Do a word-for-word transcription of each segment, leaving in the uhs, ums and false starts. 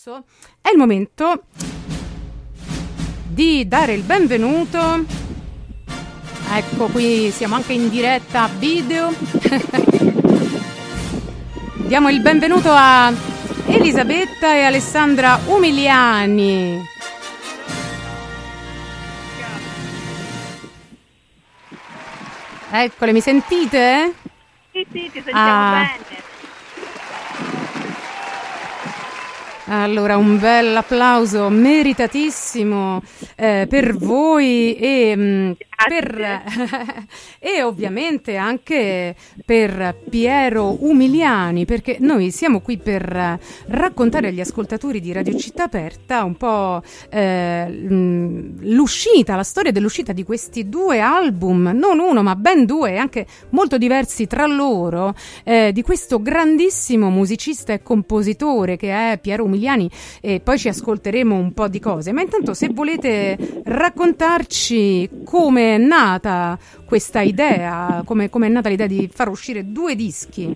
adesso è il momento di dare il benvenuto. Ecco, qui siamo anche in diretta video. Diamo il benvenuto a Elisabetta e Alessandra Umiliani. Eccole, mi sentite? Sì, sì, ti sentiamo ah. bene. Allora, un bel applauso meritatissimo eh, per voi e, mh, per, e ovviamente anche per Piero Umiliani, perché noi siamo qui per raccontare agli ascoltatori di Radio Città Aperta un po' eh, l'uscita, la storia dell'uscita di questi due album, non uno ma ben due, anche molto diversi tra loro, eh, di questo grandissimo musicista e compositore che è Piero Umiliani. E poi ci ascolteremo un po' di cose, ma intanto se volete raccontarci come è nata questa idea, come è nata l'idea di far uscire due dischi.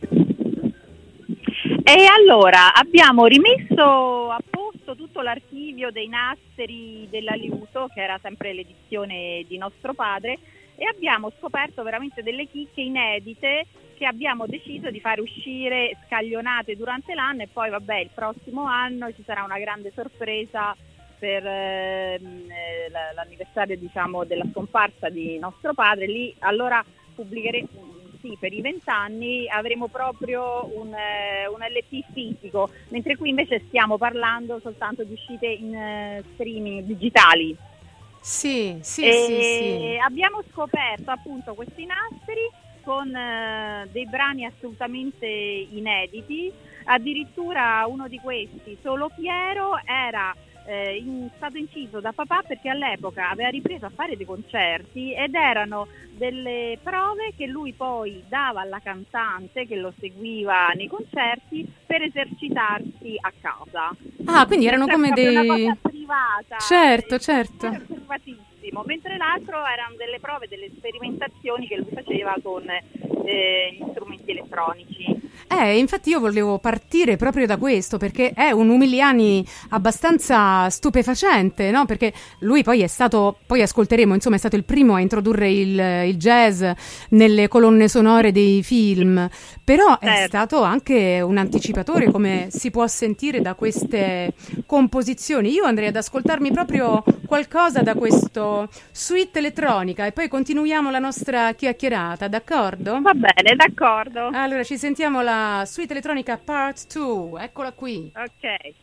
E allora abbiamo rimesso a posto tutto l'archivio dei nastri della Liuto, che era sempre l'edizione di nostro padre, e abbiamo scoperto veramente delle chicche inedite che abbiamo deciso di fare uscire scaglionate durante l'anno, e poi vabbè, il prossimo anno ci sarà una grande sorpresa per eh, l'anniversario, diciamo, della scomparsa di nostro padre. Lì allora pubblicheremo, sì, per i vent'anni avremo proprio un, eh, un L P fisico, mentre qui invece stiamo parlando soltanto di uscite in eh, streaming digitali. Sì, sì, e sì, sì. Abbiamo scoperto appunto questi nastri con eh, dei brani assolutamente inediti. Addirittura uno di questi, Solo Piero, era eh, in, stato inciso da papà perché all'epoca aveva ripreso a fare dei concerti ed erano delle prove che lui poi dava alla cantante che lo seguiva nei concerti per esercitarsi a casa. Ah, quindi erano cioè, come dei... una cosa privata. Certo, certo. Era privatissimo, mentre l'altro erano delle prove, delle sperimentazioni che lui faceva con eh, gli strumenti elettronici. Eh, infatti io volevo partire proprio da questo, perché è un Umiliani abbastanza stupefacente, no? Perché lui poi è stato, poi ascolteremo, insomma, è stato il primo a introdurre il, il jazz nelle colonne sonore dei film, però è certo. stato anche un anticipatore, come si può sentire da queste composizioni. Io andrei ad ascoltarmi proprio qualcosa da questo suite elettronica e poi continuiamo la nostra chiacchierata, d'accordo? Va bene, d'accordo. Allora ci sentiamo la suite elettronica part due, eccola qui. Ok.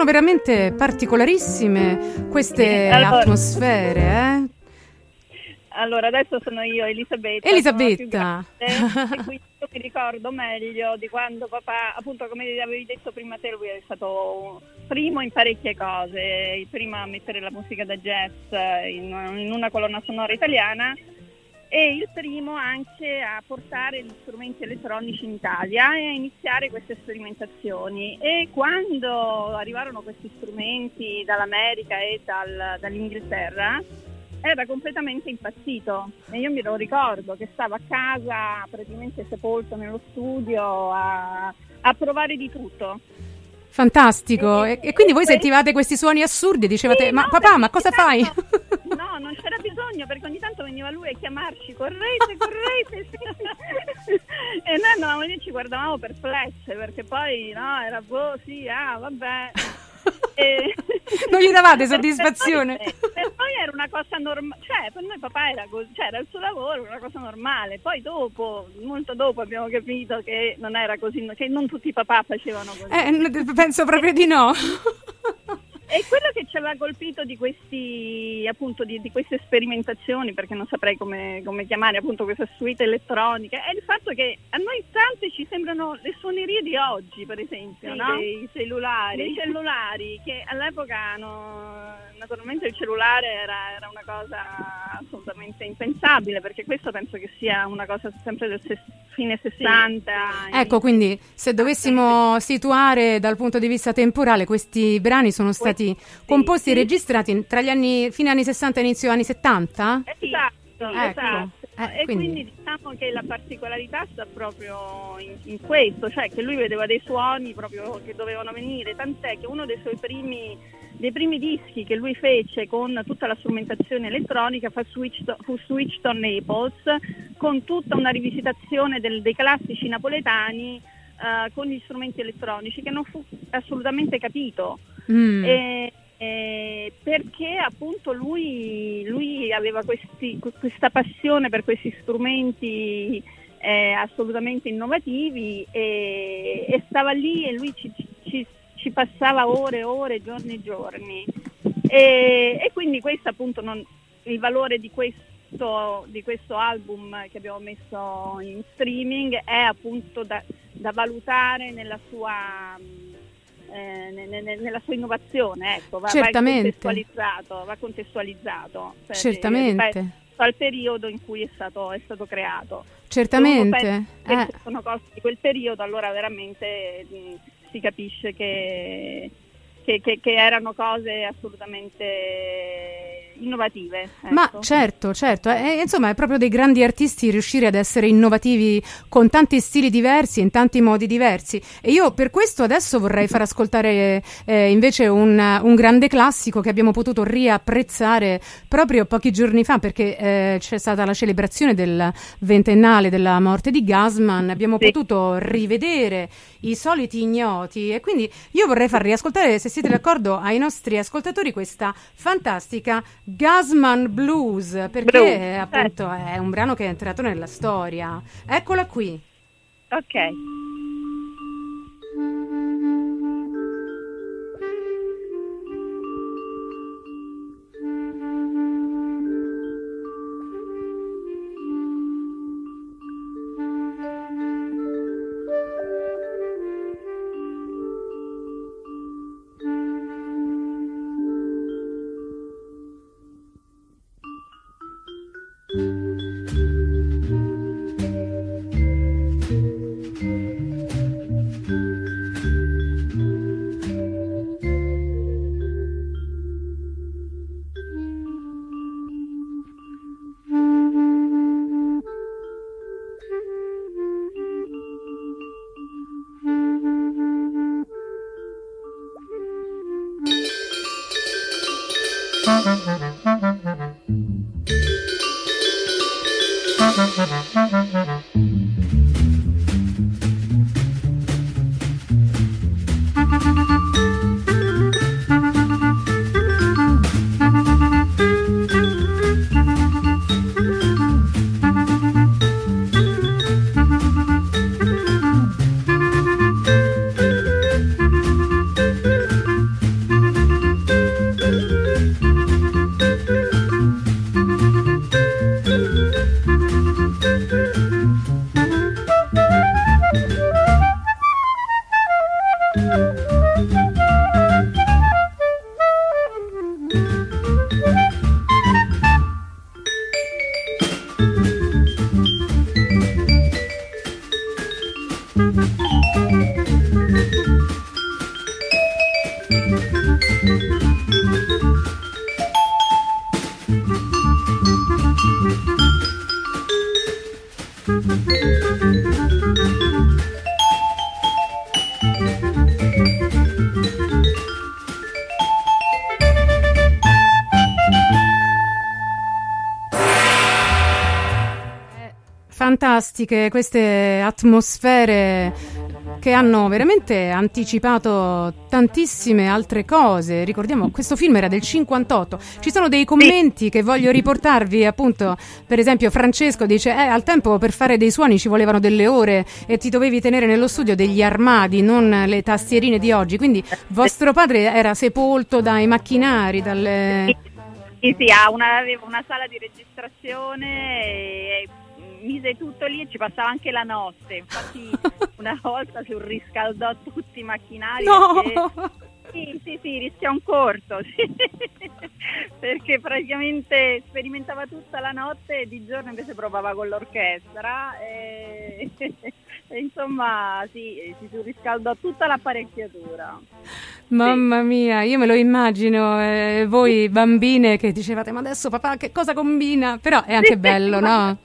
sono veramente particolarissime queste allora, atmosfere, eh? Allora, adesso sono io, Elisabetta. Elisabetta. Sono e quindi io mi ricordo meglio di quando papà, appunto come avevi detto prima te, lui è stato primo in parecchie cose, il primo a mettere la musica da jazz in, in una colonna sonora italiana e il primo anche a portare gli strumenti elettronici in Italia e a iniziare queste sperimentazioni. E quando arrivarono questi strumenti dall'America e dal, dall'Inghilterra, era completamente impazzito e io mi lo ricordo che stava a casa praticamente sepolto nello studio a, a provare di tutto. Fantastico, e, e quindi voi questo... sentivate questi suoni assurdi, dicevate, sì, ma no, papà, ma cosa tanto... fai? No, non c'era bisogno, perché ogni tanto veniva lui a chiamarci, correte, correte, sì. E noi andavamo lì e ci guardavamo perplesse, perché poi, no, era boh, sì, ah, vabbè. E... non gli davate soddisfazione? Per noi, per noi era una cosa normale, cioè per noi papà era così, cioè era il suo lavoro, una cosa normale. Poi dopo, molto dopo abbiamo capito che non era così, che non tutti i papà facevano così. Eh, penso proprio di no. E quello che ci aveva colpito di questi, appunto, di, di queste sperimentazioni, perché non saprei come, come chiamare appunto questa suite elettronica, è il fatto che a noi tante ci sembrano le suonerie di oggi, per esempio, sì, no? Dei cellulari. Dei cellulari, che all'epoca no, naturalmente il cellulare era, era una cosa assolutamente impensabile, perché questo penso che sia una cosa sempre del ses- fine sessanta. Sì. Ecco, quindi se dovessimo situare dal punto di vista temporale, questi brani sono stati sì, composti e registrati tra gli anni fine anni sessanta e inizio anni settanta? Esatto, ecco. esatto. Eh, e quindi... quindi diciamo che la particolarità sta proprio in, in questo, cioè che lui vedeva dei suoni proprio che dovevano venire, tant'è che uno dei suoi primi dei primi dischi che lui fece con tutta la strumentazione elettronica fu Switched, fu Switched on Naples, con tutta una rivisitazione del, dei classici napoletani uh, con gli strumenti elettronici, che non fu assolutamente capito. Mm. E, e perché appunto lui, lui aveva questi, questa passione per questi strumenti eh, assolutamente innovativi e, e stava lì e lui ci, ci, ci passava ore e ore, giorni e giorni e, e quindi questo appunto non, il valore di questo, di questo album che abbiamo messo in streaming è appunto da, da valutare nella sua Eh, nella sua innovazione, ecco, va, certamente. va contestualizzato, va contestualizzato per, certamente ripeto, al periodo in cui è stato, è stato creato. Certamente. Se eh. sono cose di quel periodo, allora veramente mh, si capisce che, che, che, che erano cose assolutamente innovative. Ecco. Ma certo, certo, eh, insomma è proprio dei grandi artisti riuscire ad essere innovativi con tanti stili diversi, in tanti modi diversi, e io per questo adesso vorrei far ascoltare eh, invece un, un grande classico che abbiamo potuto riapprezzare proprio pochi giorni fa, perché eh, c'è stata la celebrazione del ventennale della morte di Gassman, abbiamo sì. potuto rivedere I soliti ignoti, e quindi io vorrei far riascoltare, se siete d'accordo, ai nostri ascoltatori questa fantastica Gassman Blues, perché Blues. appunto è un brano che è entrato nella storia. Eccola qui. Ok. Fantastiche queste atmosfere che hanno veramente anticipato tantissime altre cose. Ricordiamo, questo film era del cinquantotto. Ci sono dei commenti che voglio riportarvi, appunto, per esempio Francesco dice eh, al tempo per fare dei suoni ci volevano delle ore e ti dovevi tenere nello studio degli armadi, non le tastierine di oggi, quindi vostro padre era sepolto dai macchinari, dalle... Sì, sì, ha una, aveva una sala di registrazione e mise tutto lì e ci passava anche la notte. Infatti una volta surriscaldò tutti i macchinari. No! Perché, sì, sì, sì, rischiò un corto, sì. Perché praticamente sperimentava tutta la notte e di giorno invece provava con l'orchestra e, e insomma sì, si surriscaldò tutta l'apparecchiatura. Mamma mia, io me lo immagino, eh, voi bambine che dicevate ma adesso papà che cosa combina? Però è anche bello, no?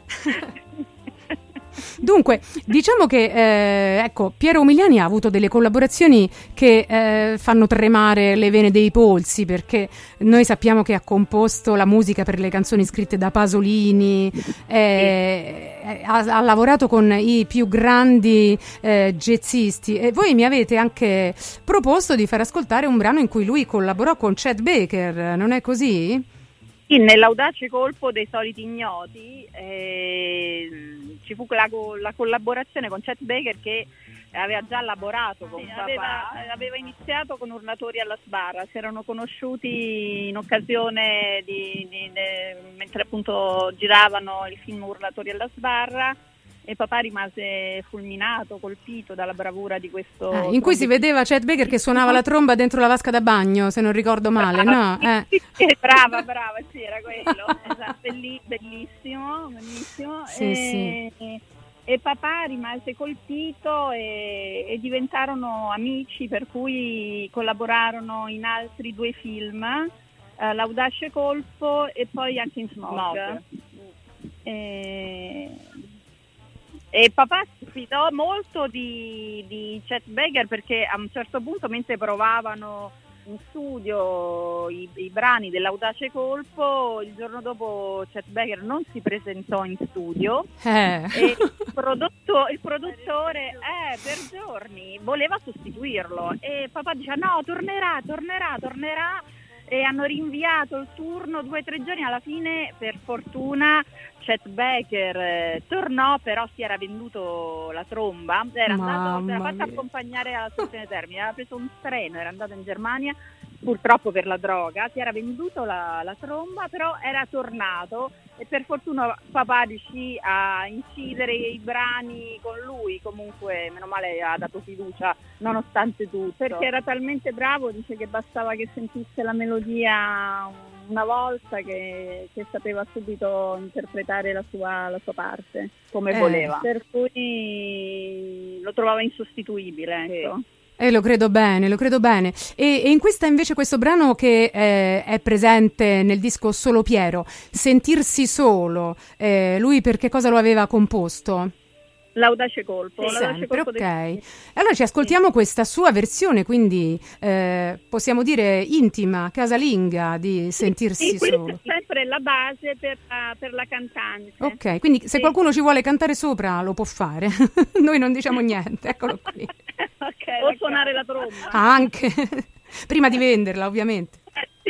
Dunque, diciamo che eh, ecco, Piero Umiliani ha avuto delle collaborazioni che eh, fanno tremare le vene dei polsi, perché noi sappiamo che ha composto la musica per le canzoni scritte da Pasolini, eh, ha, ha lavorato con i più grandi eh, jazzisti e voi mi avete anche proposto di far ascoltare un brano in cui lui collaborò con Chet Baker, non è così? Sì, nell'audace colpo dei soliti ignoti eh, ci fu la, la collaborazione con Chet Baker che aveva già lavorato con sì, papà. Aveva, aveva iniziato con Urlatori alla sbarra, si erano conosciuti in occasione di, di, di mentre appunto giravano il film Urlatori alla sbarra. E papà rimase fulminato, colpito dalla bravura di questo... Eh, in cui si vedeva Chet Baker che suonava la tromba dentro la vasca da bagno, se non ricordo male, brava, no? Eh. Sì, brava, brava, sì, era quello. Esatto, belli, bellissimo, bellissimo. Sì, e, sì. e papà rimase colpito e, e diventarono amici, per cui collaborarono in altri due film, eh, L'audace colpo e poi anche in Smog. Smog. E... E papà si fidò molto di, di Chet Baker perché a un certo punto, mentre provavano in studio i, i brani dell'audace colpo, il giorno dopo Chet Baker non si presentò in studio eh. e il, prodotto, il produttore eh, per giorni voleva sostituirlo e papà diceva no, tornerà, tornerà, tornerà. E hanno rinviato il turno due o tre giorni, alla fine per fortuna Chet Baker eh, tornò, però si era venduto la tromba, era andato, si era fatto accompagnare alla stazione Termini, aveva preso un treno, era andato in Germania, purtroppo per la droga, si era venduto la, la tromba, però era tornato e per fortuna papà riuscì a incidere i brani con lui, comunque meno male ha dato fiducia nonostante tutto, perché era talmente bravo, dice che bastava che sentisse la melodia una volta che, che sapeva subito interpretare la sua, la sua parte come eh. voleva, per cui lo trovava insostituibile, ecco. Sì. Eh, lo credo bene, lo credo bene. E, e in questa invece questo brano che eh, è presente nel disco Solo Piero, Sentirsi solo, eh, lui per che cosa lo aveva composto? L'audace colpo. Sì, l'audace sempre, colpo ok. del... Allora ci ascoltiamo sì. questa sua versione, quindi eh, possiamo dire intima, casalinga di Sentirsi sì, sì, solo. Questa è sempre la base per la, per la cantante. Ok, quindi se sì. qualcuno ci vuole cantare sopra lo può fare, noi non diciamo niente, eccolo qui. Okay, o suonare la tromba. Anche, prima di venderla ovviamente. Sì.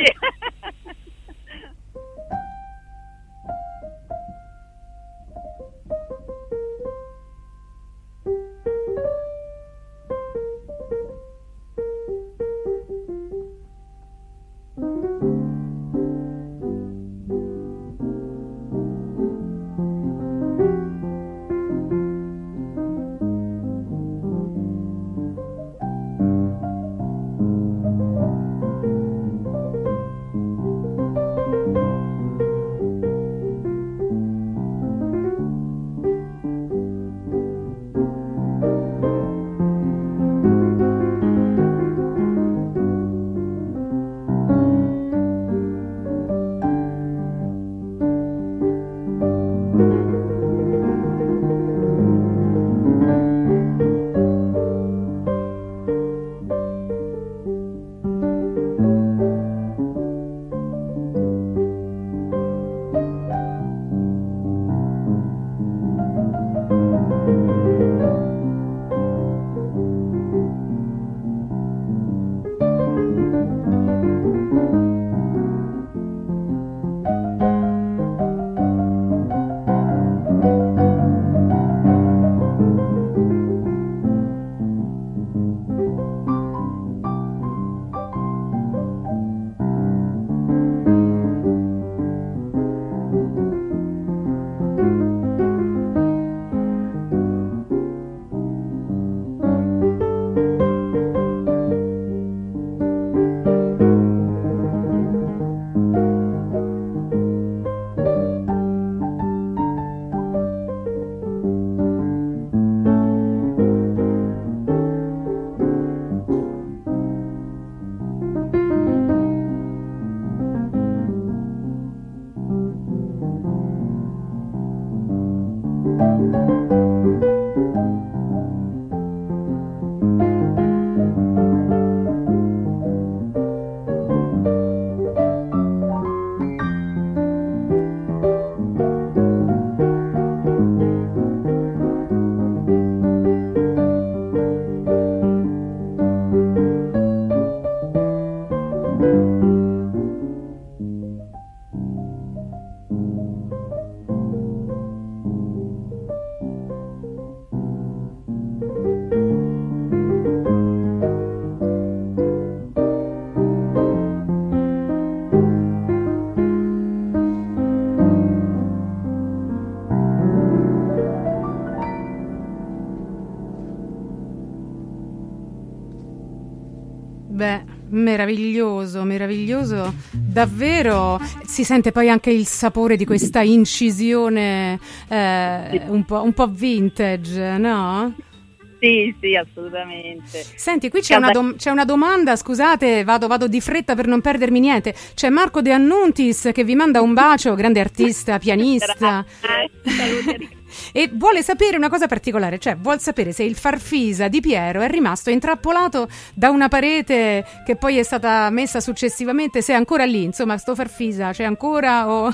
Beh, meraviglioso, meraviglioso, davvero. Si sente poi anche il sapore di questa incisione eh, un po', un po' vintage, no? Sì, sì, assolutamente. Senti, qui c'è una, dom- c'è una domanda, scusate, vado, vado di fretta per non perdermi niente. C'è Marco De Annuntis che vi manda un bacio, grande artista, pianista. Saluti. E vuole sapere una cosa particolare, cioè vuol sapere se il Farfisa di Piero è rimasto intrappolato da una parete che poi è stata messa successivamente, se è ancora lì, insomma, sto Farfisa c'è ancora o...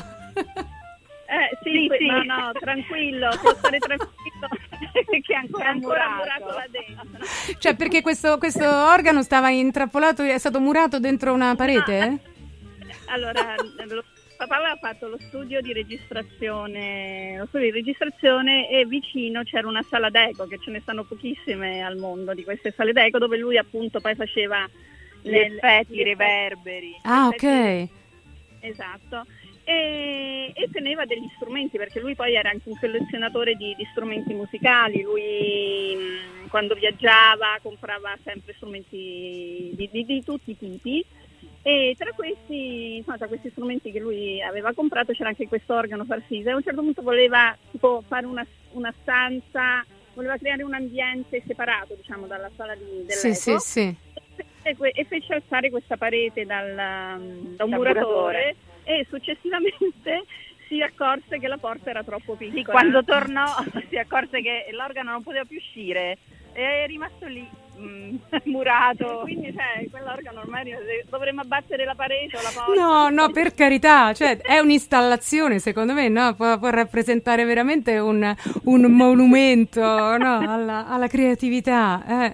Eh, sì, sì, no, no, tranquillo, può stare tranquillo che è ancora, è ancora murato. murato là dentro. Cioè, perché questo, questo organo stava intrappolato, è stato murato dentro una parete? No. Allora, lo, papà aveva fatto lo studio di registrazione, lo studio di registrazione e vicino c'era una sala d'eco, che ce ne stanno pochissime al mondo di queste sale d'eco, dove lui appunto poi faceva gli le, effetti, i reverberi. Ah, ok. Esatto. E, e teneva degli strumenti, perché lui poi era anche un collezionatore di, di strumenti musicali. Lui mh, quando viaggiava comprava sempre strumenti di, di, di tutti i tipi, e tra questi, insomma, tra questi strumenti che lui aveva comprato c'era anche questo organo Farfisa, e a un certo punto voleva tipo fare una, una stanza, voleva creare un ambiente separato, diciamo, dalla sala di, dell'eco. Sì, sì, sì. E, e fece alzare questa parete dal, da un da muratore, muratore e successivamente si accorse che la porta era troppo piccola. Sì, quando tornò si accorse che l'organo non poteva più uscire e è rimasto lì mm, murato. E quindi cioè, quell'organo ormai dovremmo abbattere la parete o la porta. No, no, per carità, cioè è un'installazione, secondo me, no? Può, può rappresentare veramente un, un monumento, no? alla, alla creatività. Eh.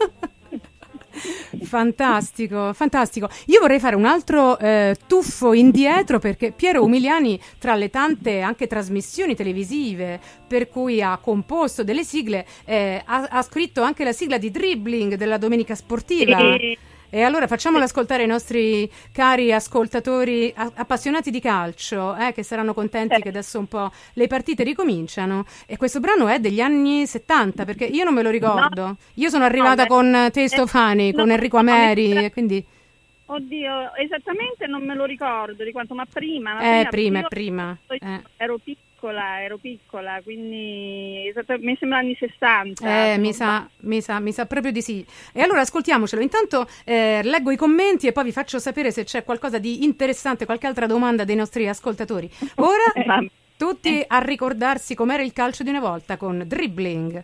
Fantastico, fantastico. Io vorrei fare un altro eh, tuffo indietro, perché Piero Umiliani, tra le tante anche trasmissioni televisive per cui ha composto delle sigle, eh, ha, ha scritto anche la sigla di Dribbling della Domenica Sportiva. E, e allora facciamolo ascoltare ai nostri cari ascoltatori a- appassionati di calcio, eh, che saranno contenti che adesso un po' le partite ricominciano. E questo brano è degli anni settanta, perché io non me lo ricordo. No. Io sono arrivata no, con Taste of Honey, con no, Enrico Ameri, no, quindi... Oddio, esattamente non me lo ricordo di quanto, ma prima... Ma eh, prima, prima. prima. Eh. Ero piccola, ero piccola, quindi mi sembra anni sessanta. Eh, mi sa, mi, sa, mi sa proprio di sì. E allora ascoltiamocelo. Intanto eh, leggo i commenti e poi vi faccio sapere se c'è qualcosa di interessante, qualche altra domanda dei nostri ascoltatori. Ora, tutti a ricordarsi com'era il calcio di una volta con Dribbling.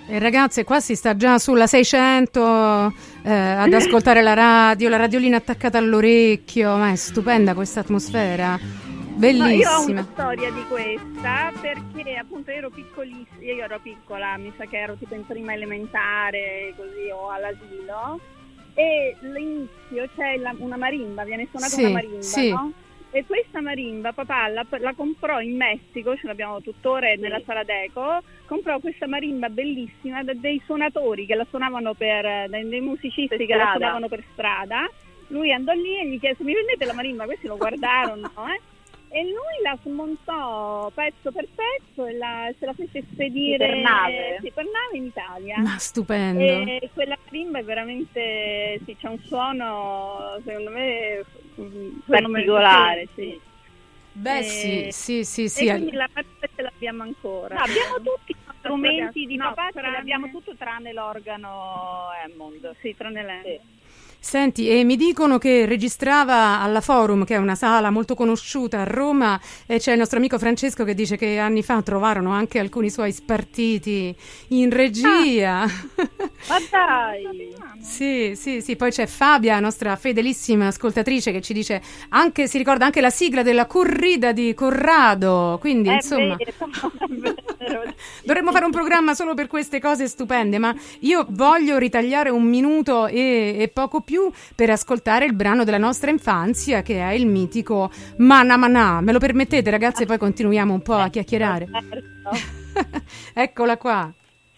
E ragazze, qua si sta già sulla seicento eh, ad ascoltare la radio, la radiolina attaccata all'orecchio, ma è stupenda questa atmosfera, bellissima. No, io ho una storia di questa, perché appunto ero piccolissima, io ero piccola, mi sa che ero tipo in prima elementare, così, o all'asilo, e all'inizio c'è la, una marimba, viene suonata sì, una marimba, sì. no? E questa marimba papà la, la comprò in Messico, ce l'abbiamo tuttora nella sala Deco, comprò questa marimba bellissima da dei suonatori che la suonavano per, dei, dei musicisti che la suonavano per strada. Lui andò lì e gli chiese: mi vendete la marimba? Questi lo guardarono, eh? E lui la smontò pezzo per pezzo e la, se la fece spedire per nave. Sì, per nave in Italia. Ma stupendo. E quella marimba è veramente, sì, c'è un suono secondo me particolare, sì. Beh, e, sì, sì, sì, sì. E quindi la marimba ce l'abbiamo ancora. No, abbiamo tutti i strumenti di no, papà, tranne... ce l'abbiamo tutto tranne l'organo Hammond. Sì, tranne l'Hammond. Sì. Senti, e mi dicono che registrava alla Forum, che è una sala molto conosciuta a Roma, e c'è il nostro amico Francesco che dice che anni fa trovarono anche alcuni suoi spartiti in regia. Ah, ma dai! Sì, sì, sì, poi c'è Fabia, nostra fedelissima ascoltatrice, che ci dice anche, si ricorda anche la sigla della corrida di Corrado, quindi è insomma vero, vero. dovremmo fare un programma solo per queste cose stupende, ma io voglio ritagliare un minuto e, e poco più per ascoltare il brano della nostra infanzia, che è il mitico Mana Mana. Me lo permettete, ragazze? Poi continuiamo un po' a chiacchierare. Eccola qua.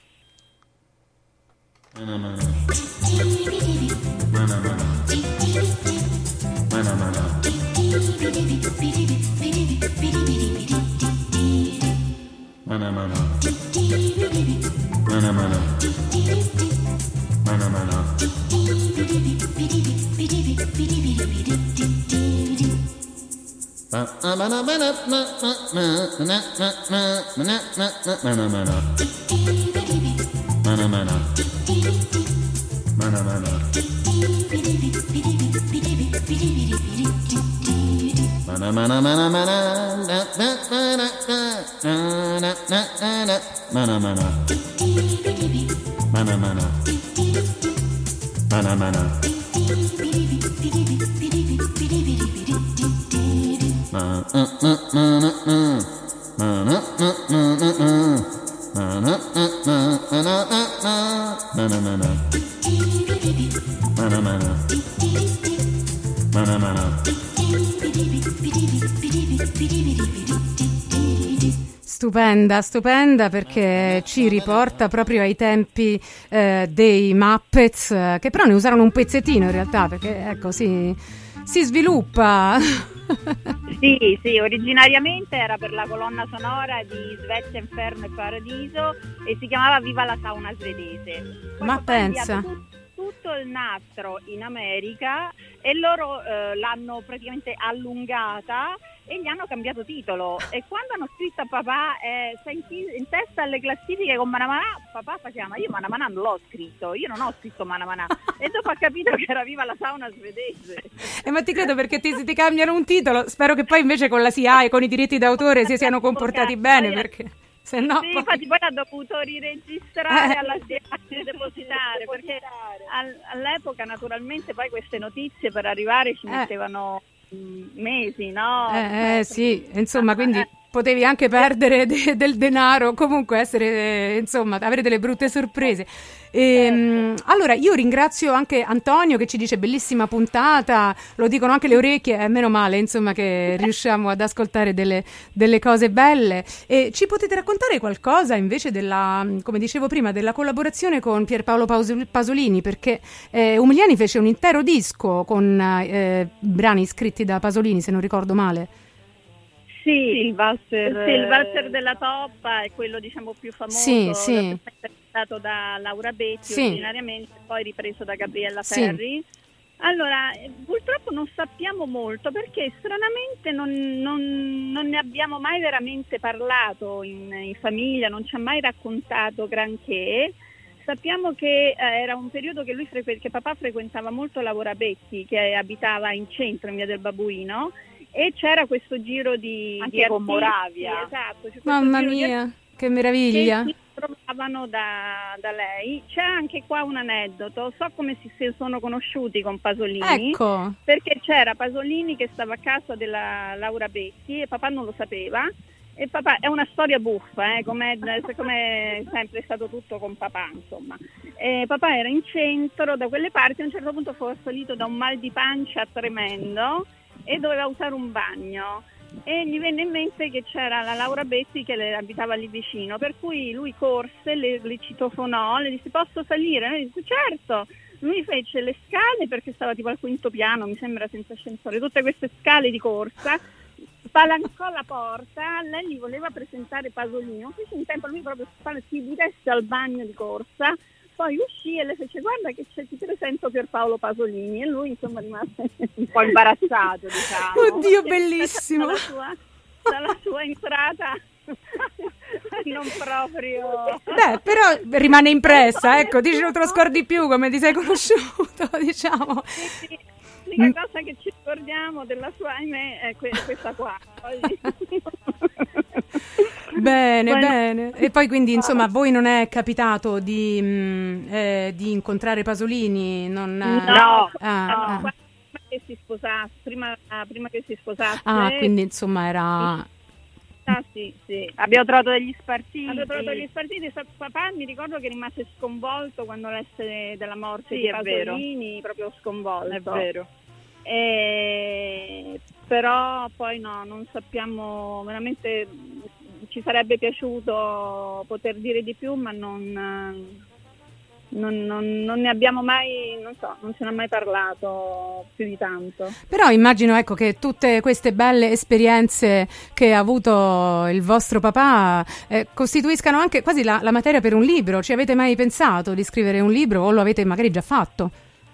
Mana mana. Mana mana. Mana mana. Mana mana. Mana mana. Mana mana. Stupenda, stupenda, perché ci riporta proprio ai tempi eh, dei Muppets, eh, che però ne usarono un pezzettino in realtà, perché ecco, si, si sviluppa. Sì, sì, originariamente era per la colonna sonora di Svezia, Inferno e Paradiso e si chiamava Viva la sauna svedese. Poi Ma pensa... tutto il nastro in America e loro eh, l'hanno praticamente allungata e gli hanno cambiato titolo, e quando hanno scritto a papà eh, sei in, in testa alle classifiche con Mana Mana, papà faceva: ma io Mana Mana non l'ho scritto, io non ho scritto Mana Mana. E dopo ha capito che era Viva la sauna svedese. Eh, ma ti credo, perché ti, ti cambiano un titolo, spero che poi invece con la S I A E, con i diritti d'autore, si siano comportati bene, perché se no sì, poi... infatti poi ha dovuto riregistrare Eh. alla S I A E e depositare, perché al, all'epoca naturalmente poi queste notizie per arrivare ci Eh. mettevano mh, mesi, no? Eh, eh, sì, insomma, quindi potevi anche perdere de- del denaro, comunque essere, eh, insomma, avere delle brutte sorprese. E, mh, allora, io ringrazio anche Antonio che ci dice bellissima puntata, lo dicono anche le orecchie, è meno male, insomma, che riusciamo ad ascoltare delle, delle cose belle. E ci potete raccontare qualcosa invece della, come dicevo prima, della collaborazione con Pierpaolo Paus- Pasolini, perché eh, Umiliani fece un intero disco con eh, brani scritti da Pasolini, se non ricordo male. Sì, il valzer, sì, il valzer della Toppa è quello, diciamo, più famoso, Sì, sì. interpretato da Laura Betti, Sì. originariamente, poi ripreso da Gabriella Sì. Ferri. Allora, eh, purtroppo non sappiamo molto, perché stranamente non, non- non ne abbiamo mai veramente parlato in, in famiglia, non ci ha mai raccontato granché. Sappiamo che eh, era un periodo che lui frequ- che papà frequentava molto Laura Betti, che abitava in centro, in via del Babuino, e c'era questo giro di Anche di con artisti, Moravia. esatto, c'è questo Mamma giro di mia, che meraviglia. che trovavano da, da lei. C'è anche qua un aneddoto, so come si, si sono conosciuti con Pasolini, ecco, perché c'era Pasolini che stava a casa della Laura Becchi e papà non lo sapeva, e papà, è una storia buffa, eh, come è sempre stato tutto con papà, insomma. E papà era in centro da quelle parti, a un certo punto fu assalito da un mal di pancia tremendo e doveva usare un bagno. E gli venne in mente che c'era la Laura Becchi che le abitava lì vicino, per cui lui corse, le, le citofonò, le disse: posso salire? E lei disse certo. Lui fece le scale perché stava tipo al quinto piano, mi sembra, senza ascensore, tutte queste scale di corsa, spalancò la porta, lei gli voleva presentare Pasolini, non fece in tempo, lui proprio si diresse al bagno di corsa, poi uscì e le fece: guarda che c'è, ti presento Pierpaolo Pasolini, e lui insomma rimase un po' imbarazzato, diciamo. Oddio, bellissimo! Dalla sua, dalla sua entrata non proprio... Beh, però rimane impressa, ecco, dici non te lo scordi più come ti sei conosciuto, diciamo. Sì, sì. L'unica cosa che ci ricordiamo della sua, ahimè, è que- questa qua. Bene, Bueno. bene. E poi quindi insomma a voi non è capitato di, mh, eh, di incontrare Pasolini? Non, No, ah, no, ah. prima che si sposasse, prima, prima che si sposasse. Ah, quindi insomma era... Ah, sì, sì. Abbiamo trovato degli spartiti. Abbiamo trovato degli spartiti. Papà mi ricordo che rimase sconvolto quando lesse della morte Sì, di è vero. Pasolini, proprio sconvolto. È vero. E... Però poi no, non sappiamo, veramente ci sarebbe piaciuto poter dire di più, ma non... Non, non, non ne abbiamo mai, non so, non se ne è mai parlato più di tanto. Però immagino, ecco, che tutte queste belle esperienze che ha avuto il vostro papà eh, costituiscano anche quasi la, la materia per un libro. Ci avete mai pensato di scrivere un libro o lo avete magari già fatto?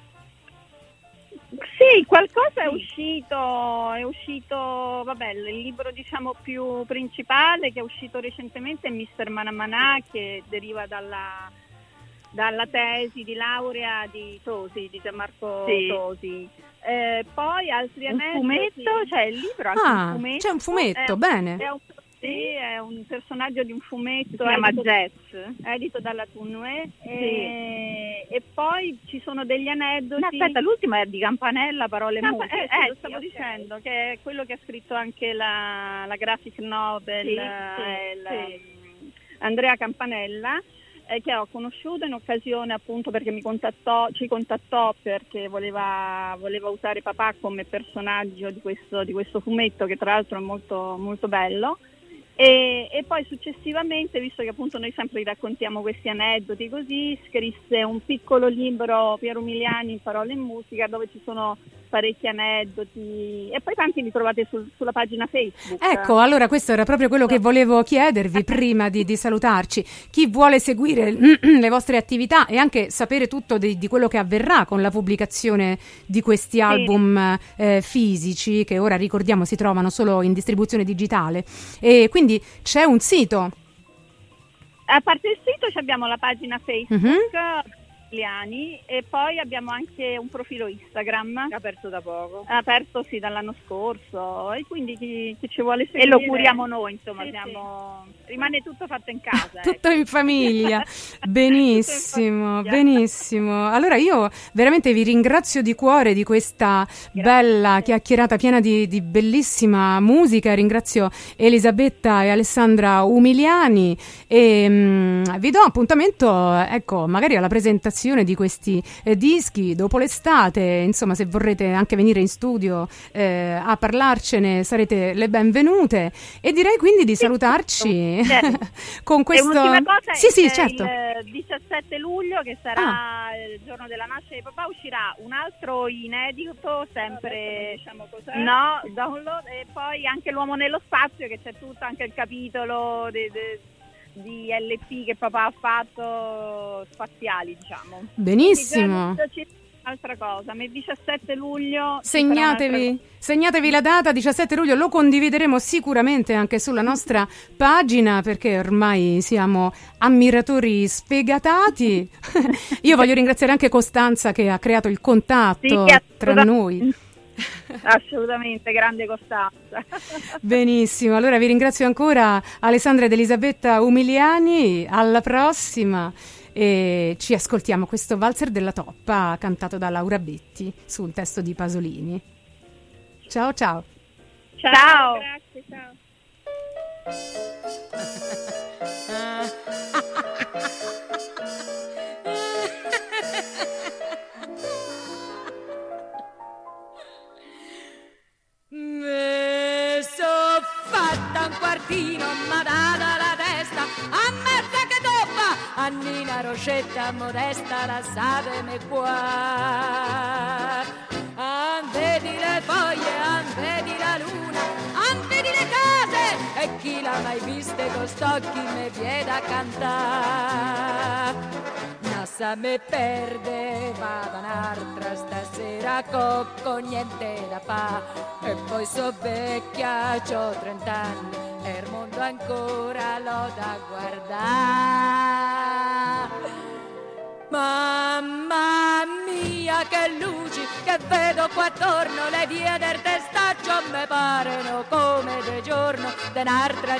Sì, qualcosa è uscito, è uscito, vabbè, il libro diciamo più principale che è uscito recentemente è mister Manà, che deriva dalla... dalla tesi di laurea di Tosi, di Gianmarco Sì. Tosi. Eh, poi altri Un aneddoti. fumetto? C'è il libro anche Ah, un fumetto? c'è un fumetto, È- bene. È un, sì, è un personaggio di un fumetto. Si chiama edito- Jazz. edito dalla Tunue. E, e poi ci sono degli aneddoti. No, aspetta, l'ultimo è di Campanella, Parole Campa- Mute. eh, sì, lo sì, stavo ok. dicendo, che è quello che ha scritto anche la, la graphic novel, Sì, eh, sì, il- sì. Andrea Campanella, eh, che ho conosciuto in occasione appunto perché mi contattò, ci contattò perché voleva, voleva usare papà come personaggio di questo, di questo fumetto, che tra l'altro è molto, molto bello. E, e poi successivamente, visto che appunto noi sempre raccontiamo questi aneddoti così, scrisse un piccolo libro, Piero Umiliani, Parole e Musica, dove ci sono parecchi aneddoti e poi tanti li trovate sul- sulla pagina Facebook. Ecco, allora questo era proprio quello che volevo chiedervi prima di, di salutarci. Chi vuole seguire le vostre attività e anche sapere tutto di, di quello che avverrà con la pubblicazione di questi album eh, fisici, che ora ricordiamo si trovano solo in distribuzione digitale, e quindi c'è un sito. A parte il sito ci abbiamo la pagina Facebook, Mhm. Umiliani, e poi abbiamo anche un profilo Instagram. Aperto da poco. Aperto sì dall'anno scorso, e quindi chi, chi ci vuole E seguire lo curiamo noi, insomma, Sì, siamo... rimane tutto fatto in casa. Tutto ecco. in famiglia, benissimo, famiglia. benissimo. Allora io veramente vi ringrazio di cuore di questa bella chiacchierata piena di, di bellissima musica. Ringrazio Elisabetta e Alessandra Umiliani e mh, vi do appuntamento, ecco, magari alla presentazione di questi eh, dischi dopo l'estate. Insomma, se vorrete anche venire in studio eh, a parlarcene, sarete le benvenute, e direi quindi di salutarci con E questo. un'ultima cosa, Sì, sì, è certo. il diciassette luglio, che sarà il giorno della nascita di papà, uscirà un altro inedito, sempre Diciamo cos'è? no, download, e poi anche L'uomo nello spazio, che c'è tutto anche il capitolo de- de- di L P che papà ha fatto, spaziali, diciamo. Benissimo. Quindi già altra cosa, ma il diciassette luglio ci Segnatevi, segnatevi la data, diciassette luglio, lo condivideremo sicuramente anche sulla nostra pagina, perché ormai siamo ammiratori sfegatati. Io voglio ringraziare anche Costanza che ha creato il contatto Sì, tra noi. Assolutamente, grande Costanza. Benissimo, allora vi ringrazio ancora Alessandra ed Elisabetta Umiliani, alla prossima e ci ascoltiamo questo valzer della Toppa cantato da Laura Betti su un testo di Pasolini. Ciao ciao. Ciao. Ciao. Grazie, ciao. Me so fatta un quartino, ma data la testa, a merda che toppa, a Nina Roscetta modesta, lasciatemi qua. Vedi le foglie, vedi la luna, vedi le case, e chi l'ha mai viste con st'occhi me viene a cantare. Nassa me perde, vado un'altra stasera, cocco, niente da fa. E poi so vecchia, c'ho trent'anni, e il mondo ancora l'ho da guardare. Mamma mia che luci che vedo qua attorno, le vie del testaccio me parano come de giorno de un'altra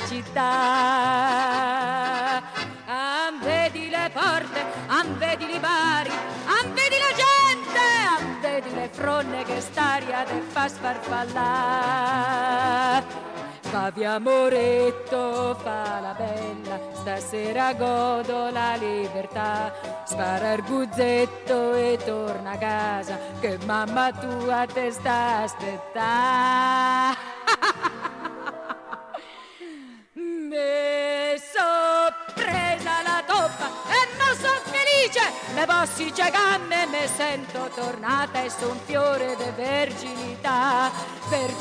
città. An vedi le porte, an vedi i bari, an vedi la gente, an vedi le fronne che st'aria te fa sfarfallare. Fa via Moretto, fa la bella, stasera godo la libertà. Spara il guzzetto e torna a casa, che mamma tua te sta aspettando. Me so presa la toppa e non so felice, le bossicce canne me sento tornata e son fiore de verginità,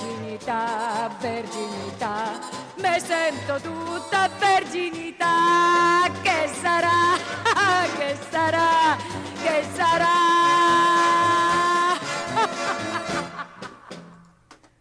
verginità, verginità, me sento tutta verginità.